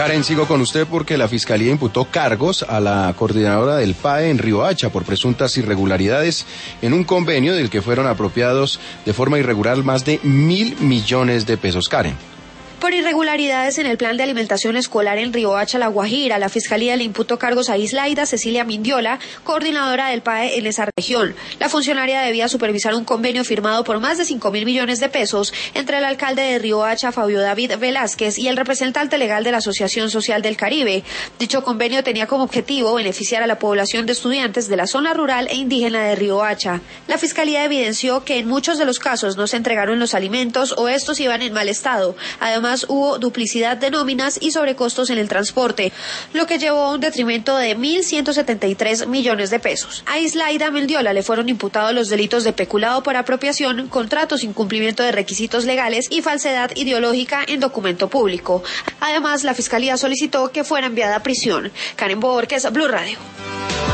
Karen, sigo con usted porque la Fiscalía imputó cargos a la coordinadora del PAE en Riohacha por presuntas irregularidades en un convenio del que fueron apropiados de forma irregular más de 1.000 millones de pesos. Karen. Por irregularidades en el plan de alimentación escolar en Riohacha, La Guajira, la Fiscalía le imputó cargos a Islaida Cecilia Mindiola, coordinadora del PAE en esa región. La funcionaria debía supervisar un convenio firmado por más de 5.000 millones de pesos entre el alcalde de Riohacha, Fabio David Velázquez, y el representante legal de la Asociación Social del Caribe. Dicho convenio tenía como objetivo beneficiar a la población de estudiantes de la zona rural e indígena de Riohacha. La Fiscalía evidenció que en muchos de los casos no se entregaron los alimentos o estos iban en mal estado. Además, hubo duplicidad de nóminas y sobrecostos en el transporte, lo que llevó a un detrimento de 1.173 millones de pesos. A Islaida Mindiola le fueron imputados los delitos de peculado por apropiación, contratos sin cumplimiento de requisitos legales y falsedad ideológica en documento público. Además, la Fiscalía solicitó que fuera enviada a prisión. Karen Borges, Blue Radio.